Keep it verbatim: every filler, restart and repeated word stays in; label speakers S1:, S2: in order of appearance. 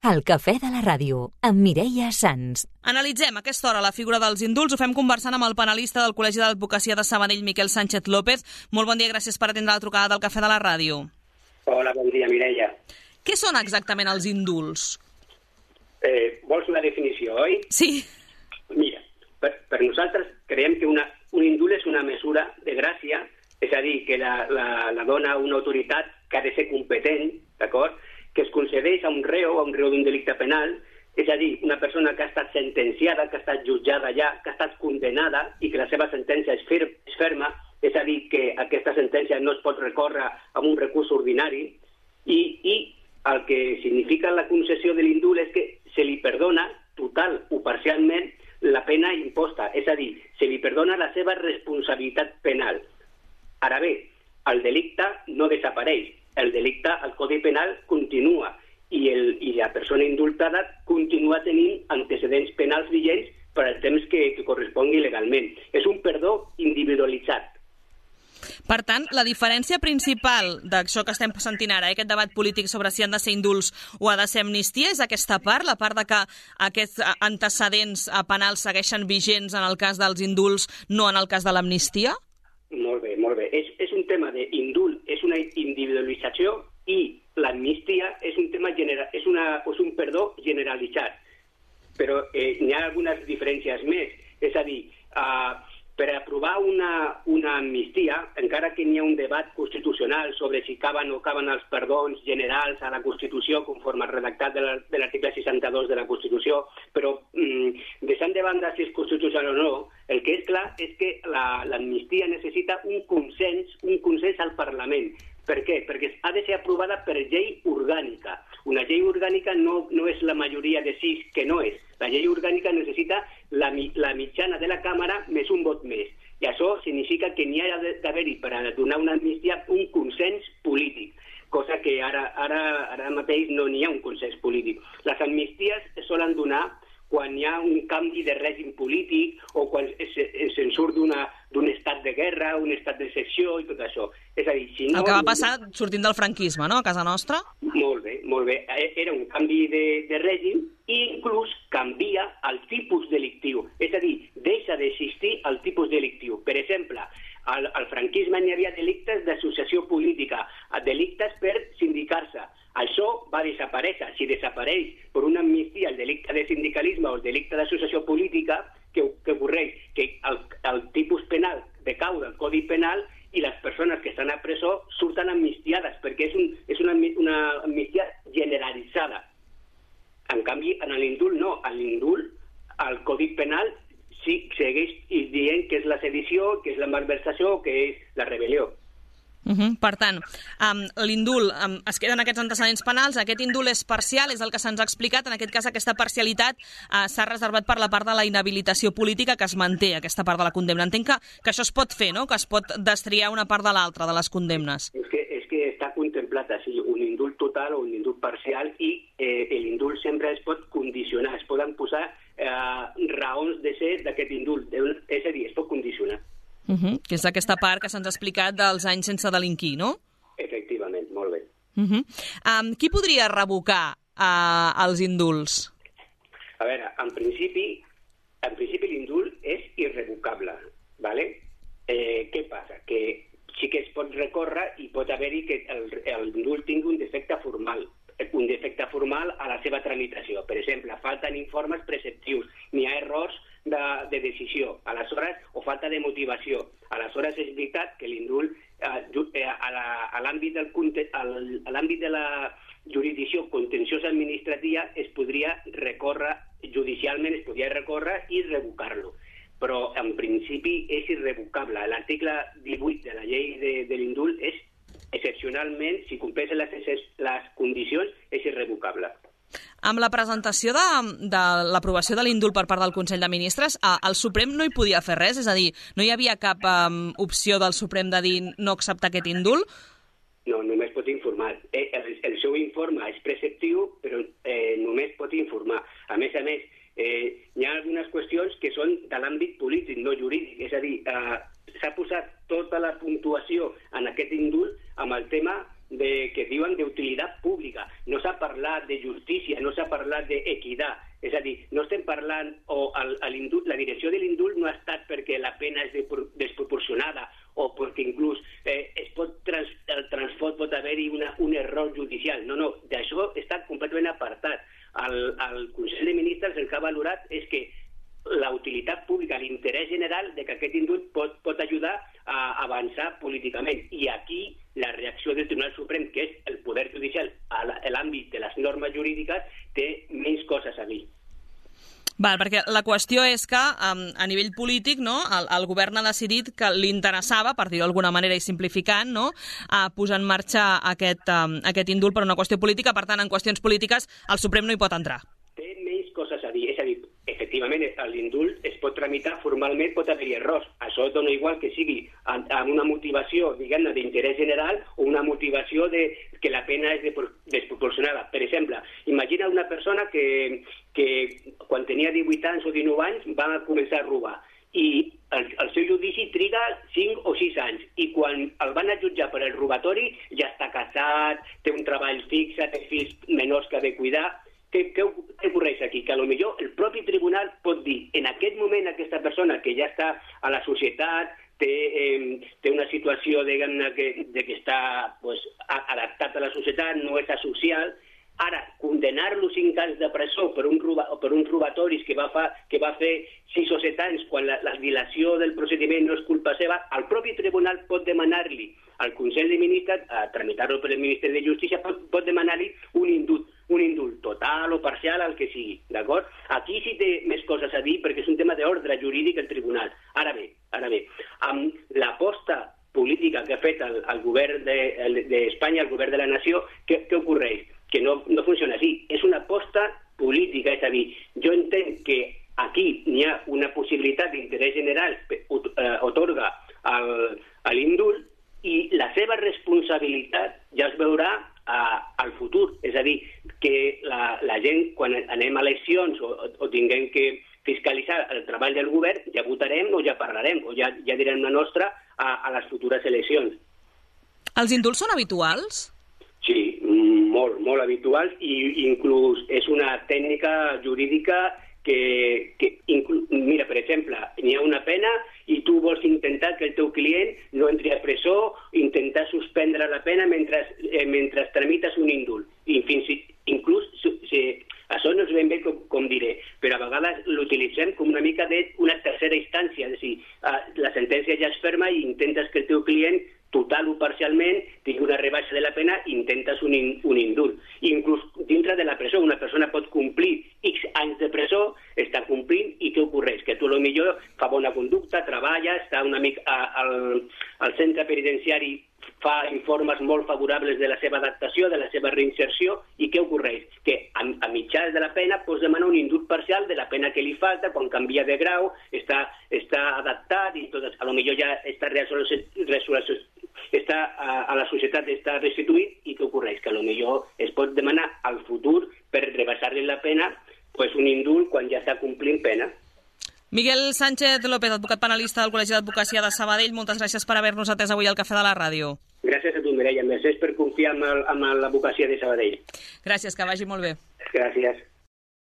S1: El cafè de la ràdio, amb Mireia Sans.
S2: Analitzem a aquesta hora la figura dels indults. Ho fem conversant amb el panelista del Col·legi d'Advocacia de Sabadell, Miquel Sánchez López. Molt bon dia, gràcies per atendre la trucada del cafè de la ràdio.
S3: Hola, bon dia, Mireia.
S2: Què són exactament els indults?
S3: Eh, vols una definició, oi?
S2: Sí.
S3: Mira, per, per nosaltres creiem que una, un indult és una mesura de gràcia, és a dir, que la, la, la dona una autoritat que ha de ser competent, d'acord?, que es concedeix a un reo, a un reo d'un delicte penal, és a dir, una persona que ha estat sentenciada, que ha estat jutjada ja, que ha estat condenada i que la seva sentència és, fir és ferma, és a dir, que aquesta sentència no es pot recórrer amb un recurs ordinari, i, i el que significa la concessió de l'indult és que se li perdona total o parcialment la pena imposta, és a dir, se li perdona la seva responsabilitat penal. Ara bé, el delicte no desapareix. El delicte, el Codi Penal, continua i, el, i la persona indultada continua tenint antecedents penals vigents per al temps que, que correspongui legalment. És un perdó individualitzat.
S2: Per tant, la diferència principal d'això que estem sentint ara, eh, aquest debat polític sobre si han de ser indults o ha de ser amnistia, és aquesta part, la part de que aquests antecedents penals segueixen vigents en el cas dels indults, no en el cas de l'amnistia?
S3: Molt bé, molt bé. És, és un tema d'indult, és una individualització i l'amnistia és un tema general, és, una, és un perdó generalitzat. Però eh, n'hi ha algunes diferències més. És a dir, eh, per aprovar una, una amnistia, encara que n'hi ha un debat constitucional sobre si caben o caben els perdons generals a la Constitució, conforme al redactat de l'article seixanta-dos de la Constitució, però mm, deixant de banda si és constitucional o no, el que és clar és que l'amnistia la, necessita un consens, un consens al Parlament. Per què? Perquè ha de ser aprovada per llei orgànica. Una llei orgànica no, no és la majoria de sis, que no és. La llei orgànica necessita la, la mitjana de la Càmera més un vot més. I això significa que n'hi ha d'haver-hi per a donar una amnistia un consens polític, cosa que ara, ara, ara mateix no n'hi ha un consens polític. Les amnisties es solen donar quan hi ha un canvi de règim polític o quan se'n surt d'un estat de guerra, un estat de secció i tot això. És a dir, si no...
S2: El que va passar sortint del franquisme, no?, a casa nostra?
S3: Molt bé, molt bé. Era un canvi de, de règim i inclús canvia el tipus delictiu. És a dir, deixa d'existir el tipus delictiu. Per exemple, al, al franquisme hi havia delictes d'associació política, delictes per sindicar-se. Això va desaparèixer. Si desapareix per una amnistia el delicte de sindicalisme o el delicte d'associació política, que, que ocorreix que el, el tipus penal decau del Codi Penal i les persones que estan a presó surten amnistiades, perquè és, un, és una, una amnistia generalitzada. En canvi, en l'indult no. En l'indult, el Codi Penal sí segueix dient que és la sedició, que és la malversació, que és la rebel·lió.
S2: Uh -huh. Per tant, um, l'indult, um, es queden aquests antecedents penals, aquest indult és parcial, és el que se'ns ha explicat, en aquest cas aquesta parcialitat uh, s'ha reservat per la part de la inhabilitació política que es manté, aquesta part de la condemna. Entenc que, que això es pot fer, no?, que es pot destriar una part de l'altra de les condemnes.
S3: És que, és que està contemplat així, un indult total o un indult parcial i eh, l'indult sempre es pot condicionar, es poden posar eh, raons de ser d'aquest indult, és a dir, es pot condicionar.
S2: Uh -huh. Que és aquesta part que se'ns ha explicat dels anys sense delinquir, no?
S3: Efectivament, molt bé.
S2: Uh -huh. um, qui podria revocar uh, els indults?
S3: A veure, en principi, en principi l'indult és irrevocable, ¿vale? Eh, què passa? Que sí que es pot recórrer i pot haver-hi que l'indult tingui un defecte formal, un defecte formal a la seva tramitació. Per exemple, falten informes preceptius, n'hi ha errors de, de decisió, aleshores, o falta de motivació. Aleshores, és veritat que l'indult eh, a l'àmbit del, a l'àmbit de la jurisdicció contenciosa administrativa es podria recórrer judicialment, es podria recórrer i revocar-lo. Però, en principi, és irrevocable. L'article divuit de la llei de, de l'indult és, excepcionalment, si compleixen les, les condicions, és irrevocable.
S2: Amb la presentació de, de l'aprovació de l'indult per part del Consell de Ministres, el Suprem no hi podia fer res? És a dir, no hi havia cap um, opció del Suprem de dir no acceptar aquest indult?
S3: No, només pot informar. Eh, el, el seu informe és preceptiu, però eh, només pot informar. A més a més, eh, hi ha algunes qüestions que són de l'àmbit polític, no jurídic. És a dir, eh, s'ha posat tota la puntuació en aquest indult amb el tema de, que diuen d'utilitat pública. No s'ha parlat de justícia, no s'ha parlat parlat d'equitat. És a dir, no estem parlant, o el, el, la direcció de l'indult no ha estat perquè la pena és desproporcionada o perquè inclús eh, es pot trans, el transport pot haver-hi un error judicial. No, no, d'això està completament apartat. El, el Consell de Ministres el que ha valorat és que la utilitat pública, l'interès general de que aquest indult pot, pot ajudar a avançar políticament. I aquí la reacció del Tribunal Suprem, que és el poder judicial a l'àmbit de les normes jurídiques, té menys coses a dir.
S2: Val, perquè la qüestió és que um, a nivell polític, no, el, el govern ha decidit que li interessava, per dir-ho d'alguna manera i simplificant, no, a posar en marxa aquest, um, aquest indult per una qüestió política. Per tant, en qüestions polítiques el Suprem no hi pot entrar.
S3: Té menys coses a dir. És a dir, efectivament, l'indult es pot tramitar formalment, pot haver-hi errors. Això dona igual que sigui amb una motivació, diguem-ne, d'interès general o una motivació de que la pena és desproporcionada. Per exemple, imagina una persona que, que quan tenia divuit anys o dinou anys va començar a robar i el, el seu judici triga cinc o sis anys i quan el van a jutjar per el robatori ja està casat, té un treball fixe, té fills menors que ha de cuidar. Què, què, què ocorreix aquí? Que potser el propi tribunal pot dir en aquest moment aquesta persona que ja està a la societat, té, eh, té una situació diguem-ne que, de que està pues, adaptat a la societat, no és asocial. Ara, condenar-lo cinc anys de presó per, un roba, per uns robatoris que va, fa, que va fer sis o set anys quan la, la dilació del procediment no és culpa seva, el propi tribunal pot demanar-li al Consell de Ministres, a tramitar-lo per el Ministeri de Justícia, pot, pot demanar-li un indult, un indult total o parcial, el que sigui, d'acord? Aquí sí té més coses a dir perquè és un tema d'ordre jurídic el tribunal. Ara bé, ara bé, amb l'aposta política que ha fet el, el govern d'Espanya, de, el govern de la nació, què, què ocorreix? Que no, no funciona així. És una aposta política, és a dir, jo entenc que aquí n'hi ha una possibilitat d'interès general que eh, otorga l'indult i la seva responsabilitat ja es veurà eh, al futur. És a dir, que la, la gent, quan anem a eleccions o, o tinguem que fiscalitzar el treball del govern, ja votarem o ja parlarem o ja, ja direm la nostra a, a les futures eleccions.
S2: Els indults són habituals?
S3: Sí, molt, molt habituals i inclús és una tècnica jurídica que, que inclu... mira, per exemple, n'hi ha una pena i tu vols intentar que el teu client no entri a presó, intentar suspendre la pena mentre, eh, mentre tramites un indult. I fins i inclús, si, això no és ben bé com, com diré, però a vegades l'utilitzem com una mica d'una tercera instància, és a dir, la sentència ja és ferma i intentes que el teu client total o parcialment, tingui una rebaixa de la pena, intentes un, in, un indult. I inclús dintre de la presó, una persona pot complir X anys de presó, està complint, i què ocorreix? Que tu potser fa bona conducta, treballa, està una mica al, al centre penitenciari, fa informes molt favorables de la seva adaptació, de la seva reinserció, i què ocorreix? Que a, a mitjà de la pena pots demanar un indult parcial de la pena que li falta, quan canvia de grau, està, està adaptat, i tot, a lo millor ja està resolució, està a, a la societat està restituït, i què ocorreix? Que a lo millor es pot demanar al futur per rebaixar-li la pena pues un indult quan ja està complint pena.
S2: Miguel Sánchez López, advocat penalista del Col·legi d'Advocacia de Sabadell, moltes gràcies per haver-nos atès avui al Cafè de la Ràdio.
S3: Gràcies a tu, Mireia. Gràcies per confiar en l'advocacia de Sabadell.
S2: Gràcies, que vagi molt bé.
S3: Gràcies.